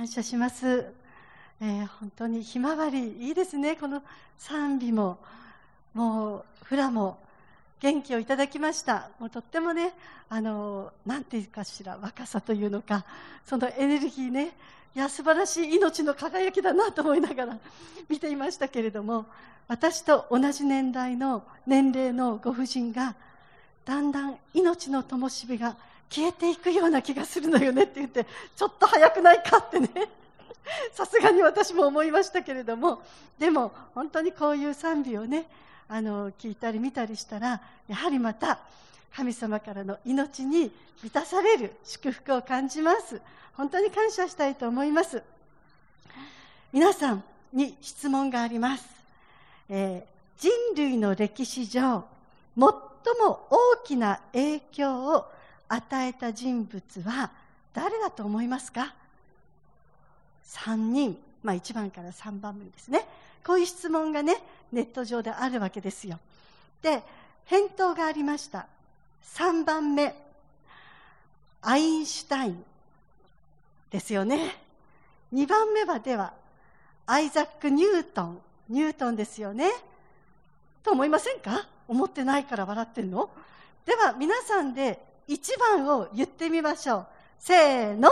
謝します。本当にひまわりいいですね。この賛美ももうフラも元気をいただきました。もうとってもね、なんていうかしら、若さというのか、そのエネルギーね、いや素晴らしい命の輝きだなと思いながら見ていましたけれども、私と同じ年齢のご婦人がだんだん命の灯火が消えていくような気がするのよねって言って、ちょっと早くないかってねさすがに私も思いましたけれども、でも本当にこういう賛美をね、聞いたり見たりしたら、やはりまた神様からの命に満たされる祝福を感じます。本当に感謝したいと思います。皆さんに質問があります。人類の歴史上最も大きな影響を与えた人物は誰だと思いますか？3人、1番から3番目ですね。こういう質問がね、ネット上であるわけですよ。で、返答がありました。3番目、アインシュタインですよね。2番目はでは、アイザック・ニュートンですよね。と思いませんか？思ってないから笑ってんの？では皆さんで1番を言ってみましょう。せーの。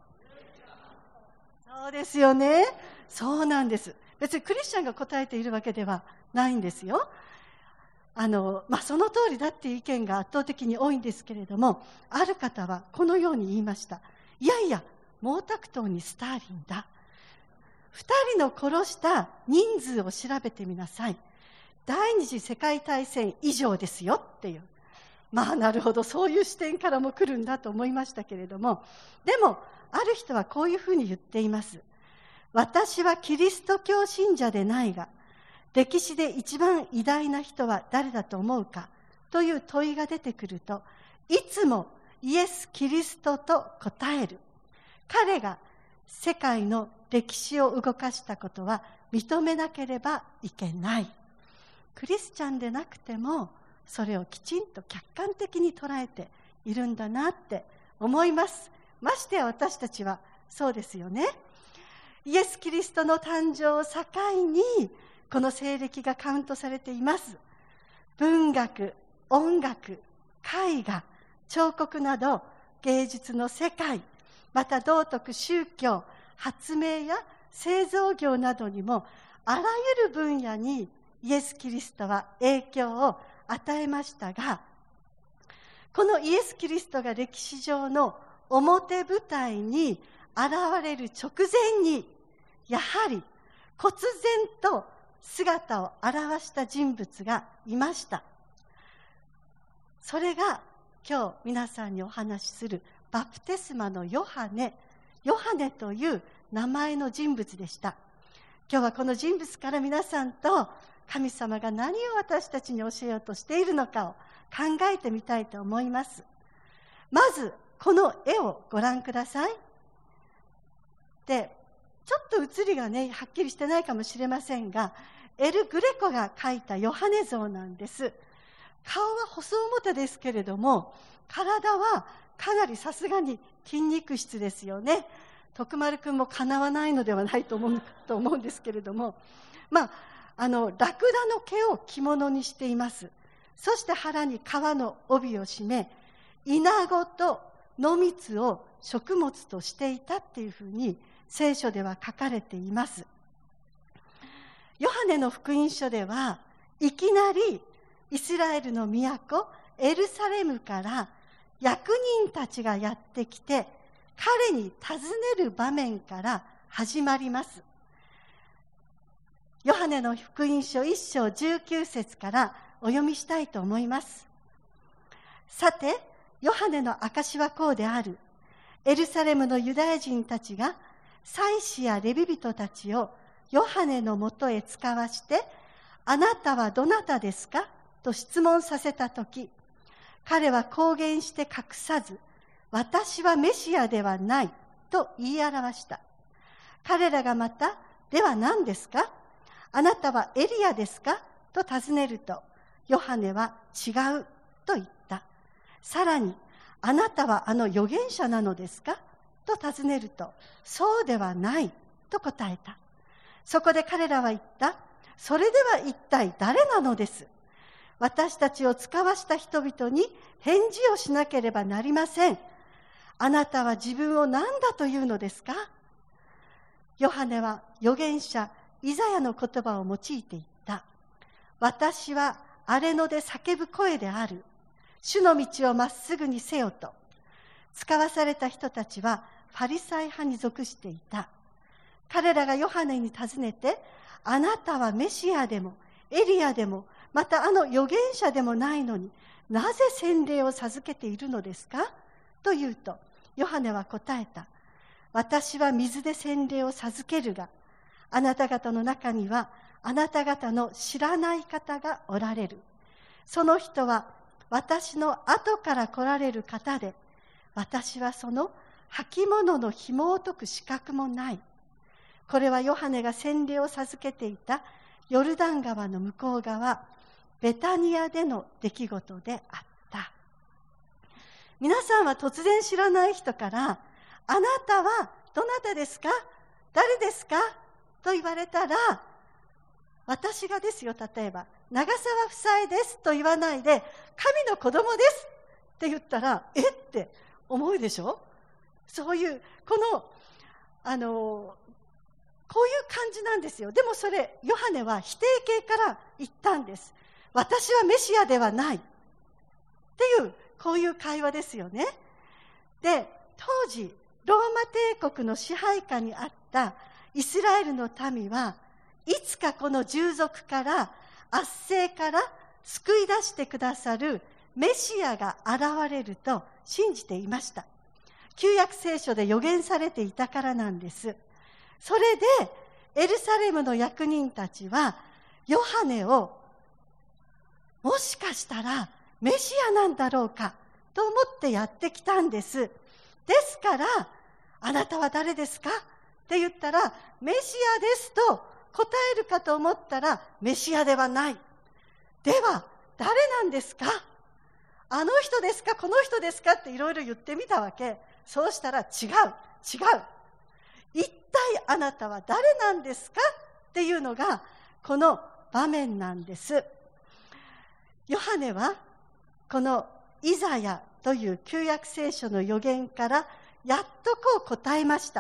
そうですよね。そうなんです。別にクリスチャンが答えているわけではないんですよ。その通りだっていう意見が圧倒的に多いんですけれども、ある方はこのように言いました。いやいや、毛沢東にスターリンだ。2人の殺した人数を調べてみなさい。第二次世界大戦以上ですよっていう。なるほど、そういう視点からも来るんだと思いましたけれども、でもある人はこういうふうに言っています。私はキリスト教信者でないが、歴史で一番偉大な人は誰だと思うかという問いが出てくると、いつもイエス・キリストと答える。彼が世界の歴史を動かしたことは認めなければいけない。クリスチャンでなくてもそれをきちんと客観的に捉えているんだなって思います。ましてや私たちはそうですよね。イエス・キリストの誕生を境にこの西暦がカウントされています。文学、音楽、絵画、彫刻など芸術の世界、また道徳、宗教、発明や製造業などにもあらゆる分野にイエス・キリストは影響を与えましたが、このイエス・キリストが歴史上の表舞台に現れる直前に、やはり忽然と姿を現した人物がいました。それが今日皆さんにお話しするバプテスマのヨハネという名前の人物でした。今日はこの人物から皆さんと神様が何を私たちに教えようとしているのかを考えてみたいと思います。まずこの絵をご覧ください。で、ちょっと写りがねはっきりしてないかもしれませんが、エル・グレコが描いたヨハネ像なんです。顔は細表ですけれども、体はかなりさすがに筋肉質ですよね。徳丸くんもかなわないのではないと思うんですけれども、ラクダの毛を着物にしています。そして腹に革の帯を締め、イナゴと野蜜を食物としていたっていうふうに聖書では書かれています。ヨハネの福音書ではいきなりイスラエルの都エルサレムから役人たちがやってきて彼に尋ねる場面から始まります。ヨハネの福音書1章19節からお読みしたいと思います。さて、ヨハネの証はこうである。エルサレムのユダヤ人たちが祭司やレビ人たちをヨハネのもとへ使わして、あなたはどなたですかと質問させたとき、彼は公言して隠さず、私はメシアではないと言い表した。彼らがまた、では何ですか？あなたはエリアですかと尋ねると、ヨハネは違うと言った。さらに、あなたはあの預言者なのですかと尋ねると、そうではないと答えた。そこで彼らは言った。それでは一体誰なのです。私たちを使わした人々に返事をしなければなりません。あなたは自分を何だというのですか？ヨハネは預言者イザヤの言葉を用いて言った。私は荒れ野で叫ぶ声である。主の道をまっすぐにせよと。使わされた人たちはファリサイ派に属していた。彼らがヨハネに尋ねて、あなたはメシアでもエリアでもまたあの預言者でもないのに、なぜ洗礼を授けているのですかと言うと、ヨハネは答えた。私は水で洗礼を授けるが、あなた方の中にはあなた方の知らない方がおられる。その人は私の後から来られる方で、私はその履物の紐を解く資格もない。これはヨハネが洗礼を授けていたヨルダン川の向こう側、ベタニアでの出来事であった。皆さんは突然知らない人から、あなたはどなたですか？誰ですか？と言われたら、私がですよ、例えば、長澤夫妻ですと言わないで、神の子供ですって言ったら、えって思うでしょ？そういう、こういう感じなんですよ。でもそれ、ヨハネは否定形から言ったんです。私はメシアではない。っていう、こういう会話ですよね。で、当時、ローマ帝国の支配下にあったイスラエルの民はいつかこの従属から圧政から救い出してくださるメシアが現れると信じていました。旧約聖書で予言されていたからなんです。それでエルサレムの役人たちはヨハネをもしかしたらメシアなんだろうかと思ってやってきたんです。ですから、あなたは誰ですかって言ったら、メシアですと答えるかと思ったら、メシアではない。では、誰なんですか？あの人ですか？この人ですか？っていろいろ言ってみたわけ。そうしたら、違う。一体あなたは誰なんですか？っていうのが、この場面なんです。ヨハネは、このイザヤという旧約聖書の預言からやっとこう答えました。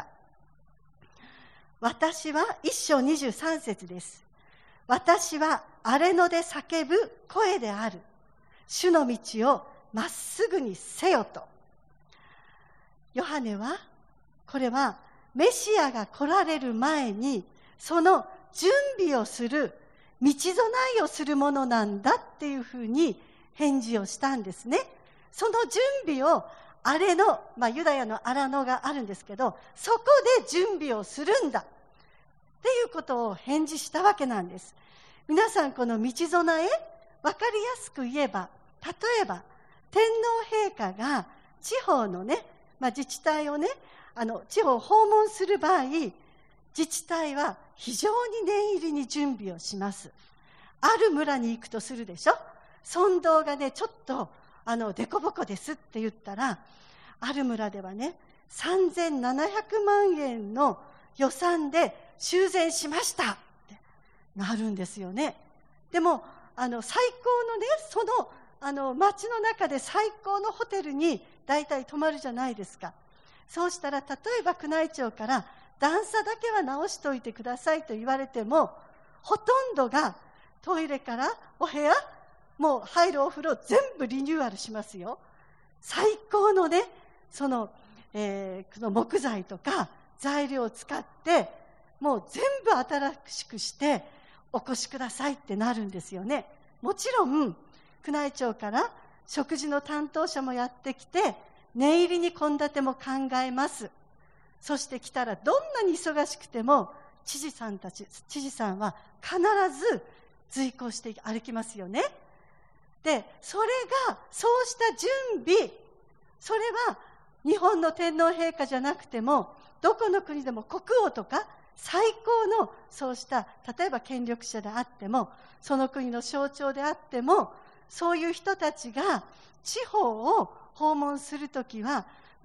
私は1章23節です。私は荒れ野で叫ぶ声である。主の道をまっすぐにせよと。ヨハネは、これはメシアが来られる前にその準備をする、道備えをするものなんだっていうふうに返事をしたんですね。その準備を荒れ野、ユダヤの荒野があるんですけど、そこで準備をするんだっていうことを返事したわけなんです。皆さん、この道備え、わかりやすく言えば、例えば天皇陛下が地方のね、自治体をね、地方を訪問する場合、自治体は非常に念入りに準備をします。ある村に行くとするでしょ。村道がね、ちょっとデコボコですって言ったら、ある村ではね、3700万円の予算で修繕しましたってなるんですよね。でも最高のね、その町の中で最高のホテルに大体泊まるじゃないですか。そうしたら、例えば宮内庁から段差だけは直しておいてくださいと言われても、ほとんどがトイレからお部屋、もう入るお風呂全部リニューアルしますよ。最高のね、その木材とか材料を使ってもう全部新しくしてお越しくださいってなるんですよね。もちろん宮内庁から食事の担当者もやってきて、念入りに献立も考えます。そして来たら、どんなに忙しくても知事さんは必ず随行して歩きますよね。で、そうした準備、それは日本の天皇陛下じゃなくても、どこの国でも国王とか最高のそうした例えば権力者であっても、その国の象徴であっても、そういう人たちが地方を訪問するときは、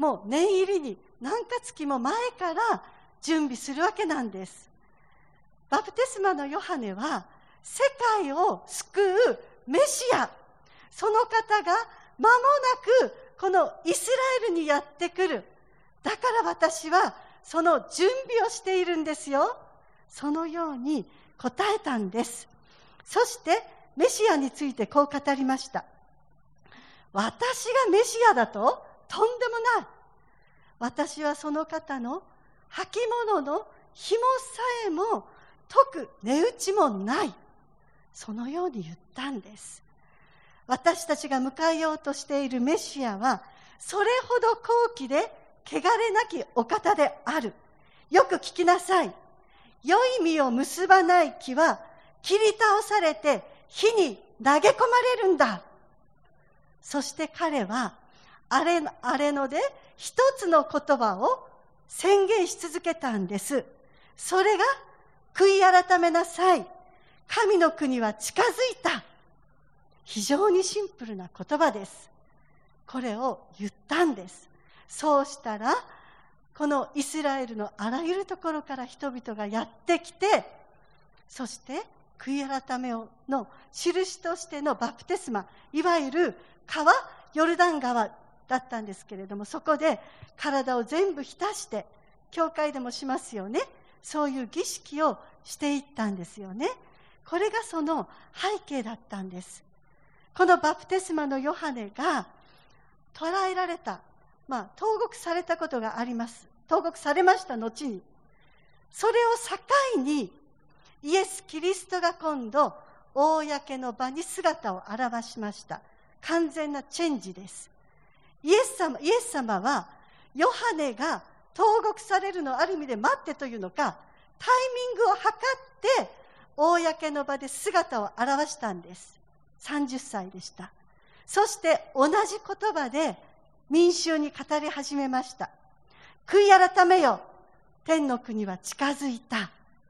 もう念入りに何か月も前から準備するわけなんです。バプテスマのヨハネは世界を救うメシア、その方が間もなくこのイスラエルにやってくる。だから私はその準備をしているんですよ。そのように答えたんです。そしてメシアについてこう語りました。私がメシアだと？とんでもない。私はその方の履物の紐さえも解く値打ちもない。そのように言ったんです。私たちが迎えようとしているメシアは、それほど高貴で汚れなきお方である。よく聞きなさい。良い実を結ばない木は切り倒されて火に投げ込まれるんだ。そして彼はあれので一つの言葉を宣言し続けたんです。それが、悔い改めなさい。神の国は近づいた。非常にシンプルな言葉です。これを言ったんです。そうしたら、このイスラエルのあらゆるところから人々がやってきて、そして悔い改めの印としてのバプテスマ、いわゆる川、ヨルダン川だったんですけれども、そこで体を全部浸して、教会でもしますよね。そういう儀式をしていったんですよね。これがその背景だったんです。このバプテスマのヨハネが捕らえられた、投獄されたことがあります。投獄されました後に。それを境に、イエス・キリストが今度、公の場に姿を現しました。完全なチェンジです。イエス様は、ヨハネが投獄されるのをある意味で待ってというのか、タイミングを測って、公の場で姿を現したんです。30歳でした。そして同じ言葉で民衆に語り始めました。悔い改めよ、天の国は近づいた。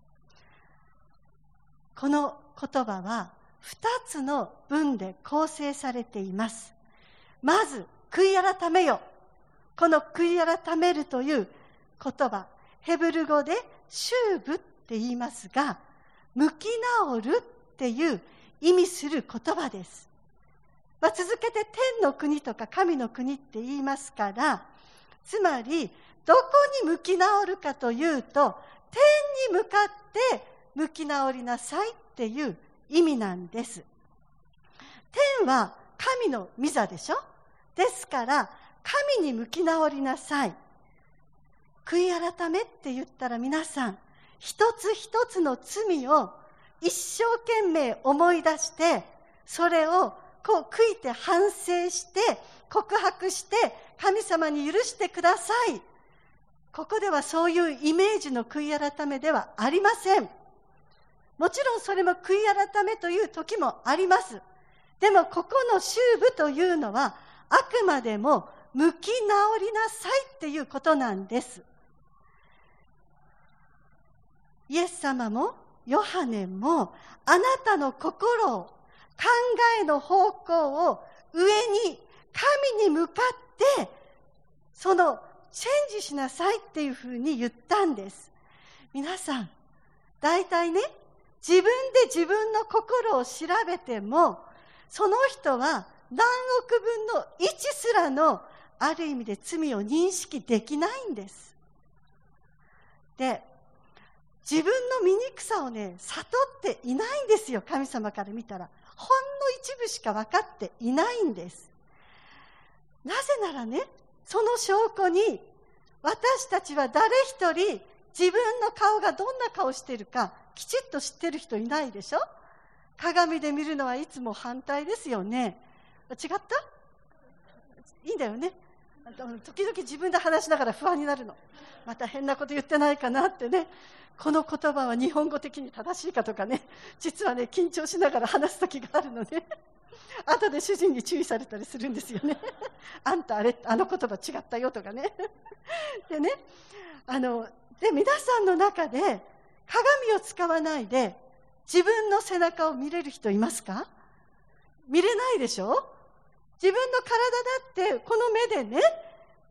この言葉は2つの文で構成されています。まず、悔い改めよ。この悔い改めるという言葉、ヘブル語でシューブって言いますが、向き直るっていう意味する言葉です。続けて天の国とか神の国って言いますから、つまりどこに向き直るかというと、天に向かって向き直りなさいっていう意味なんです。天は神の御座でしょ。ですから神に向き直りなさい。悔い改めって言ったら皆さん、一つ一つの罪を一生懸命思い出して、それをこう悔いて反省して告白して神様に許してください。ここではそういうイメージの悔い改めではありません。もちろんそれも悔い改めという時もあります。でもここのシューブというのはあくまでも向き直りなさいっていうことなんです。イエス様もヨハネもあなたの心を、考えの方向を上に神に向かってそのチェンジしなさいっていうふうに言ったんです。皆さん、大体ね、自分で自分の心を調べてもその人は何億分の1すらのある意味で罪を認識できないんです。で、自分の醜さをね、悟っていないんですよ。神様から見たらほんの一部しか分かっていないんです。なぜならね、その証拠に私たちは誰一人自分の顔がどんな顔しているかきちっと知ってる人いないでしょ。鏡で見るのはいつも反対ですよね。違った？いいんだよね。時々自分で話しながら不安になるの。また変なこと言ってないかなってね。この言葉は日本語的に正しいかとかね、実はね、緊張しながら話す時があるのね。後で主人に注意されたりするんですよね。あんたあの言葉違ったよとかね。でね、皆さんの中で鏡を使わないで自分の背中を見れる人いますか？見れないでしょ。自分の体だってこの目でね、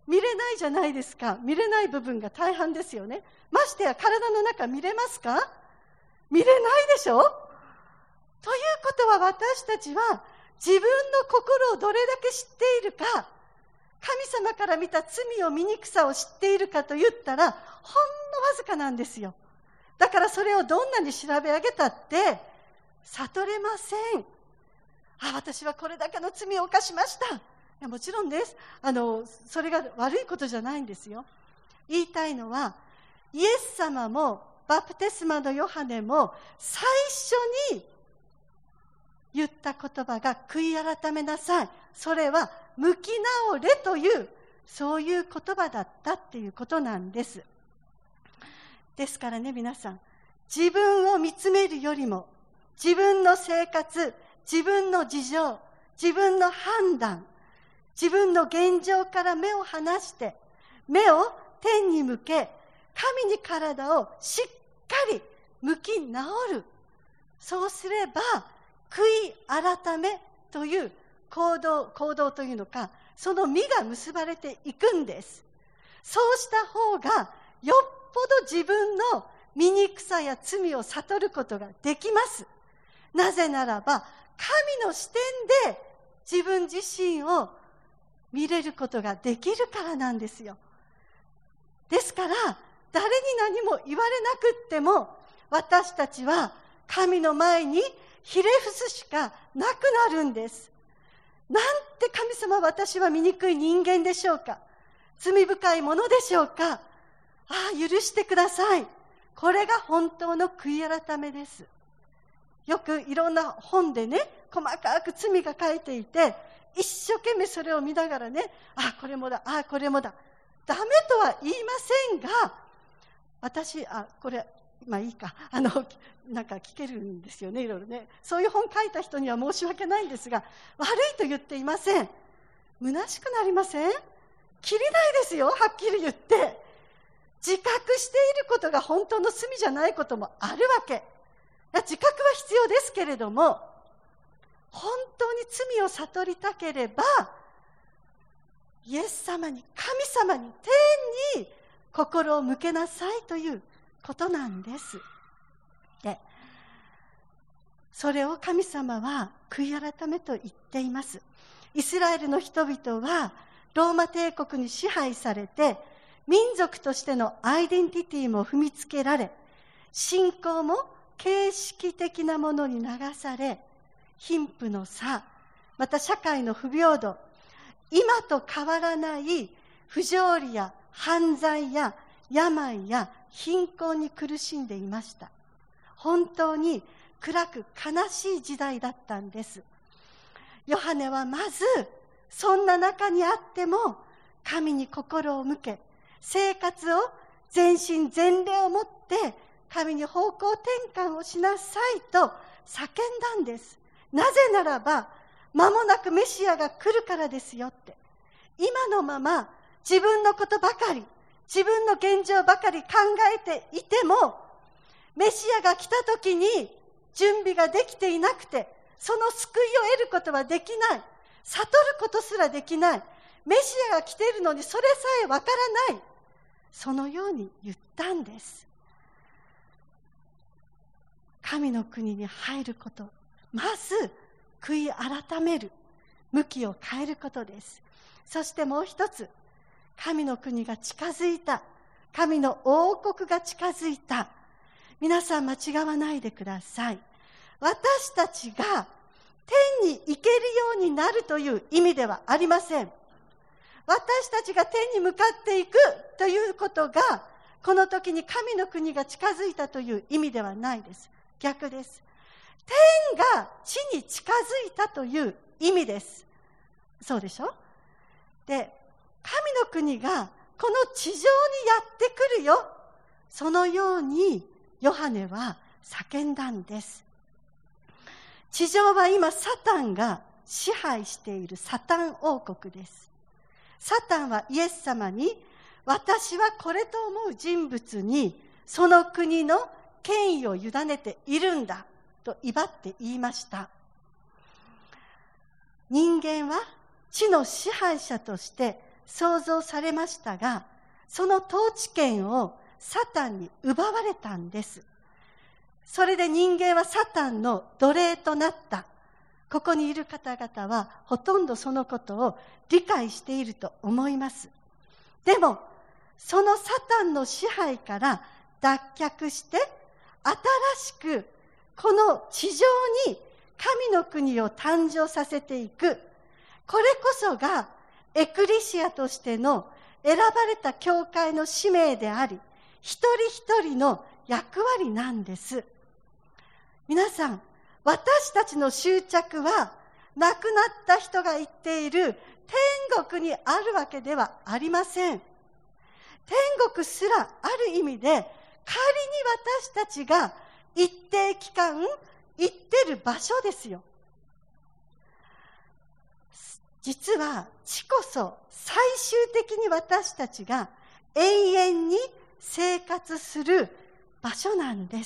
見れないじゃないですか。見れない部分が大半ですよね。ましてや体の中見れますか？見れないでしょ。ということは、私たちは自分の心をどれだけ知っているか、神様から見た罪を醜さを知っているかと言ったら、ほんのわずかなんですよ。だからそれをどんなに調べ上げたって悟れません。私はこれだけの罪を犯しました。いや、もちろんです。それが悪いことじゃないんですよ。言いたいのは、イエス様もバプテスマのヨハネも最初に言った言葉が悔い改めなさい。それは向き直れという、そういう言葉だったっていうことなんです。ですからね、皆さん、自分を見つめるよりも、自分の生活、自分の事情、自分の判断、自分の現状から目を離して、目を天に向け、神に体をしっかり向き直る。そうすれば、悔い改めという行動というのか、その実が結ばれていくんです。そうした方が、よっぽど自分の醜さや罪を悟ることができます。なぜならば、神の視点で自分自身を見れることができるからなんですよ。ですから、誰に何も言われなくっても、私たちは神の前にひれ伏すしかなくなるんです。なんて神様、私は醜い人間でしょうか。罪深いものでしょうか。許してください。これが本当の悔い改めです。よくいろんな本でね、細かく罪が書いていて、一生懸命それを見ながらね、これもだ、これもだ。ダメとは言いませんが、私、これ、いいか、なんか聞けるんですよね、いろいろね。そういう本書いた人には申し訳ないんですが、悪いと言っていません。虚しくなりません？きりないですよ、はっきり言って。自覚していることが本当の罪じゃないこともあるわけ。自覚は必要ですけれども、本当に罪を悟りたければ、イエス様に、神様に、天に心を向けなさいということなんです。で、それを神様は悔い改めと言っています。イスラエルの人々はローマ帝国に支配されて、民族としてのアイデンティティも踏みつけられ、信仰も形式的なものに流され、貧富の差、また社会の不平等、今と変わらない不条理や犯罪や病や貧困に苦しんでいました。本当に暗く悲しい時代だったんです。ヨハネはまず、そんな中にあっても神に心を向け、生活を全身全霊をもって神に方向転換をしなさいと叫んだんです。なぜならば、間もなくメシアが来るからですよって。今のまま自分のことばかり、自分の現状ばかり考えていても、メシアが来た時に準備ができていなくて、その救いを得ることはできない。悟ることすらできない。メシアが来ているのにそれさえわからない。そのように言ったんです。神の国に入ること、まず悔い改める、向きを変えることです。そしてもう一つ、神の国が近づいた、神の王国が近づいた。皆さん間違わないでください。私たちが天に行けるようになるという意味ではありません。私たちが天に向かっていくということが、この時に神の国が近づいたという意味ではないです。逆です。天が地に近づいたという意味です。そうでしょ？で、神の国がこの地上にやってくるよ。そのようにヨハネは叫んだんです。地上は今サタンが支配しているサタン王国です。サタンはイエス様に、私はこれと思う人物にその国の権威を委ねているんだと威張って言いました。人間は地の支配者として創造されましたが、その統治権をサタンに奪われたんです。それで人間はサタンの奴隷となった。ここにいる方々はほとんどそのことを理解していると思います。でも、そのサタンの支配から脱却して、新しくこの地上に神の国を誕生させていく。これこそがエクレシアとしての選ばれた教会の使命であり、一人一人の役割なんです。皆さん、私たちの執着は亡くなった人が言っている天国にあるわけではありません。天国すらある意味で仮に私たちが一定期間行ってる場所ですよ。実は地こそ最終的に私たちが永遠に生活する場所なんです。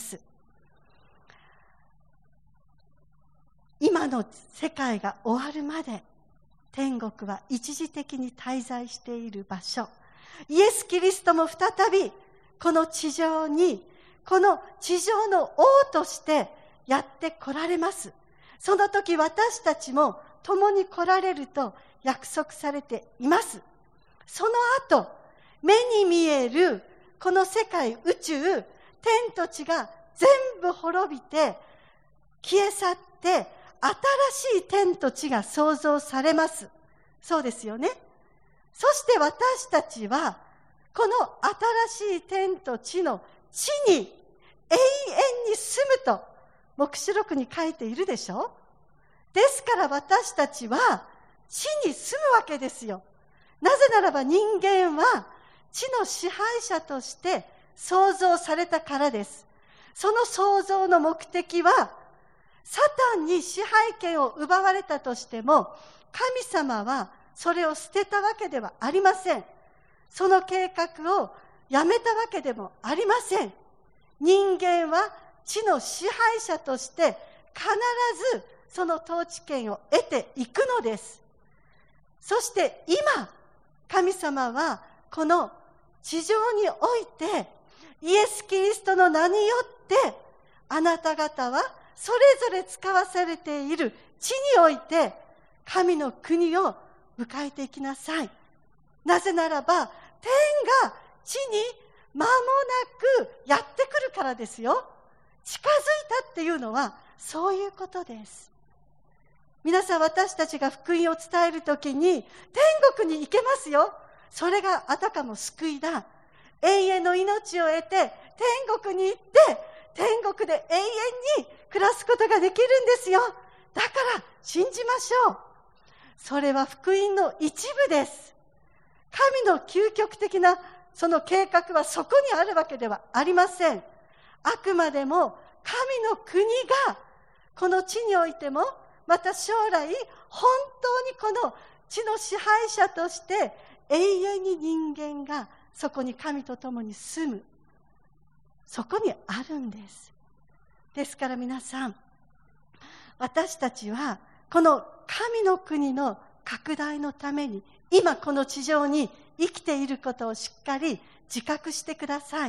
今の世界が終わるまで天国は一時的に滞在している場所。イエス・キリストも再びこの地上に、この地上の王としてやって来られます。その時私たちも共に来られると約束されています。その後、目に見えるこの世界、宇宙、天と地が全部滅びて消え去って、新しい天と地が創造されます。そうですよね。そして私たちはこの新しい天と地の地に永遠に住むと黙示録に書いているでしょ。ですから私たちは地に住むわけですよ。なぜならば人間は地の支配者として創造されたからです。その創造の目的は、サタンに支配権を奪われたとしても、神様はそれを捨てたわけではありません。その計画をやめたわけでもありません。人間は地の支配者として必ずその統治権を得ていくのです。そして今、神様はこの地上においてイエス・キリストの名によってあなた方はそれぞれ使わされている地において神の国を迎えていきなさい。なぜならば天が地に間もなくやってくるからですよ。近づいたっていうのはそういうことです。皆さん、私たちが福音を伝えるときに天国に行けますよ。それがあたかも救いだ。永遠の命を得て天国に行って天国で永遠に暮らすことができるんですよ。だから信じましょう。それは福音の一部です。神の究極的なその計画はそこにあるわけではありません。あくまでも神の国がこの地においても、また将来本当にこの地の支配者として永遠に人間がそこに神と共に住む、そこにあるんです。ですから皆さん、私たちはこの神の国の拡大のために今この地上に生きていることをしっかり自覚してください。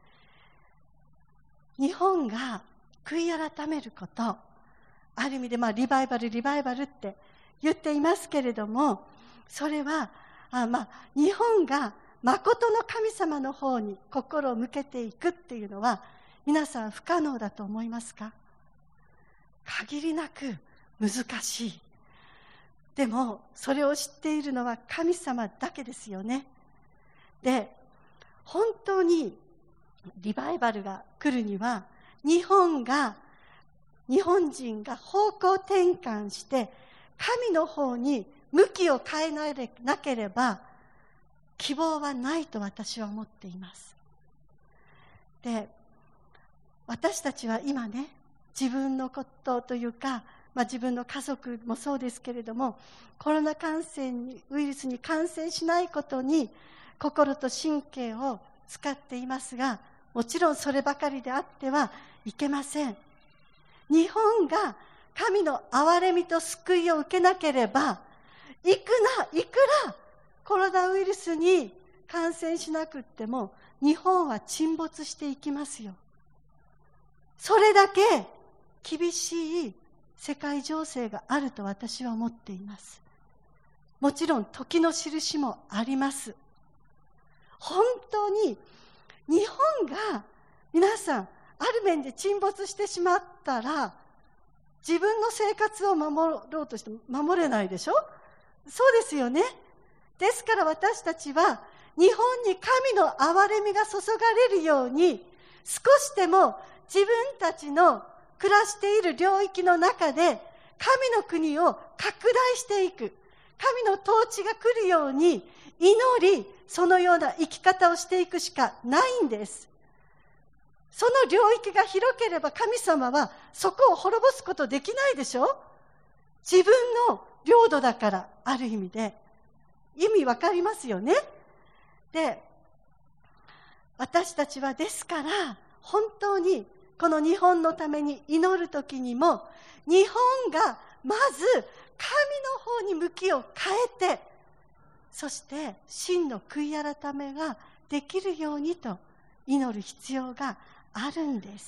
日本が悔い改めること、ある意味でリバイバルって言っていますけれども、それは日本が誠の神様の方に心を向けていくっていうのは皆さん不可能だと思いますか？限りなく難しい。でもそれを知っているのは神様だけですよね。で、本当にリバイバルが来るには日本人が方向転換して神の方に向きを変えなければ希望はないと私は思っています。で、私たちは今ね、自分のことというか、自分の家族もそうですけれども、コロナ感染ウイルスに感染しないことに心と神経を使っていますが、もちろんそればかりであってはいけません。日本が神の憐れみと救いを受けなければ、いくらコロナウイルスに感染しなくっても日本は沈没していきますよ。それだけ厳しい世界情勢があると私は思っています。もちろん時の印もあります。本当に日本が皆さんある面で沈没してしまったら、自分の生活を守ろうとしても守れないでしょ。そうですよね。ですから私たちは日本に神の憐れみが注がれるように、少しでも自分たちの暮らしている領域の中で神の国を拡大していく、神の統治が来るように祈り、そのような生き方をしていくしかないんです。その領域が広ければ神様はそこを滅ぼすことできないでしょ。自分の領土だから、ある意味で意味わかりますよね。で、私たちはですから本当にこの日本のために祈るときにも、日本がまず神の方に向きを変えて、そして真の悔い改めができるようにと祈る必要があるんです。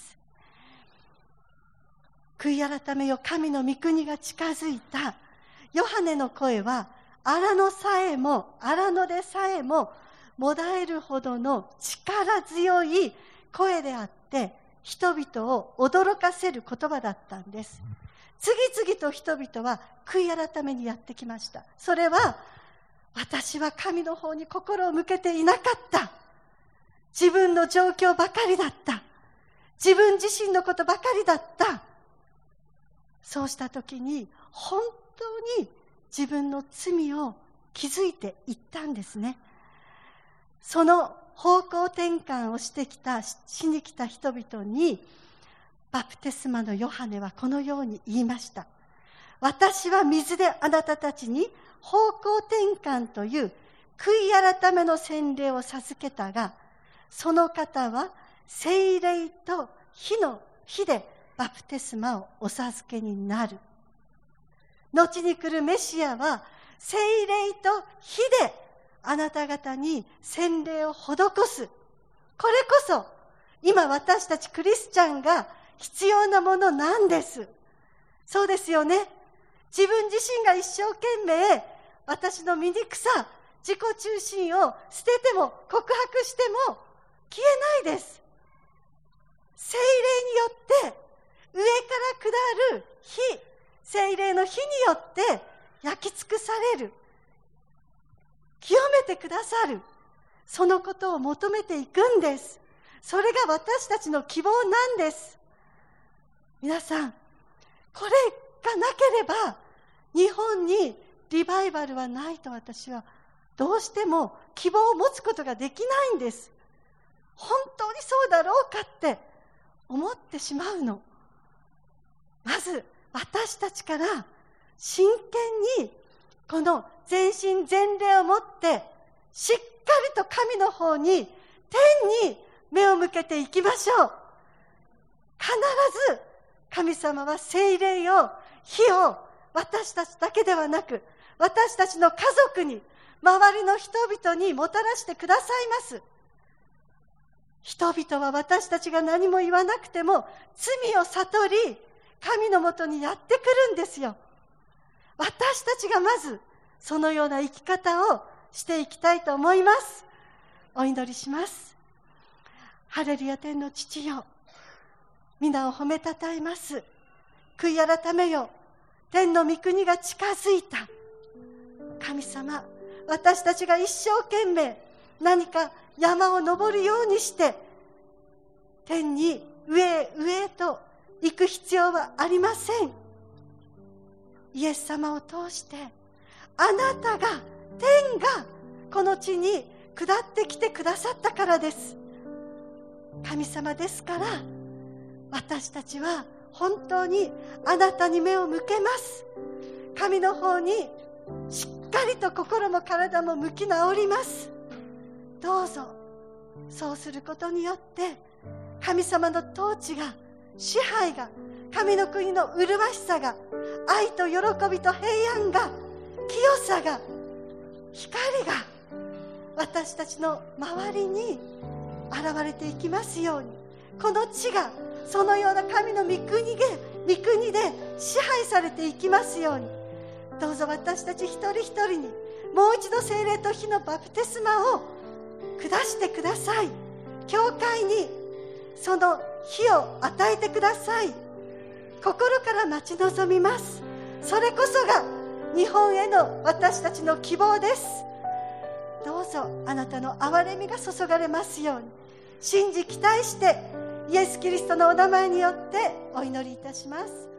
悔い改めよ、神の御国が近づいた。ヨハネの声は荒野でさえももだえるほどの力強い声であって、人々を驚かせる言葉だったんです。次々と人々は悔い改めにやってきました。それは、私は神の方に心を向けていなかった。自分の状況ばかりだった。自分自身のことばかりだった。そうした時に本当に自分の罪を気づいていったんですね。その方向転換をしに来た人々に、バプテスマのヨハネはこのように言いました。私は水であなたたちに方向転換という悔い改めの洗礼を授けたが、その方は聖霊と火でバプテスマをお授けになる。後に来るメシアは聖霊と火であなた方に洗礼を施す。これこそ今私たちクリスチャンが必要なものなんです。そうですよね。自分自身が一生懸命私の醜さ、自己中心を捨てても告白しても消えないです。聖霊によって上から下る火、聖霊の火によって焼き尽くされる、清めてくださる、そのことを求めていくんです。それが私たちの希望なんです。皆さん、これがなければ日本にリバイバルはないと私はどうしても希望を持つことができないんです。本当にそうだろうかって思ってしまうの。まず私たちから真剣にこの全身全霊を持ってしっかりと神の方に、天に目を向けていきましょう。必ず神様は聖霊を、火を私たちだけではなく、私たちの家族に、周りの人々にもたらしてくださいます。人々は私たちが何も言わなくても罪を悟り、神のもとにやってくるんですよ。私たちがまずそのような生き方をしていきたいと思います。お祈りします。ハレルヤ、天の父よ、皆を褒めたたえます。悔い改めよ、天の御国が近づいた。神様、私たちが一生懸命何か山を登るようにして天に上へと行く必要はありません。イエス様を通してあなたが、天がこの地に下ってきてくださったからです。神様ですから、私たちは本当にあなたに目を向けます。神の方にしっかりと心も体も向き直ります。どうぞそうすることによって神様の統治が、支配が、神の国の麗しさが、愛と喜びと平安が、清さが光が私たちの周りに現れていきますように、この地がそのような神の御国で支配されていきますように、どうぞ私たち一人一人にもう一度聖霊と火のバプテスマを下してください。教会にその火を与えてください。心から待ち望みます。それこそが日本への私たちの希望です。どうぞあなたの憐れみが注がれますように信じ期待して、イエス・キリストのお名前によってお祈りいたします。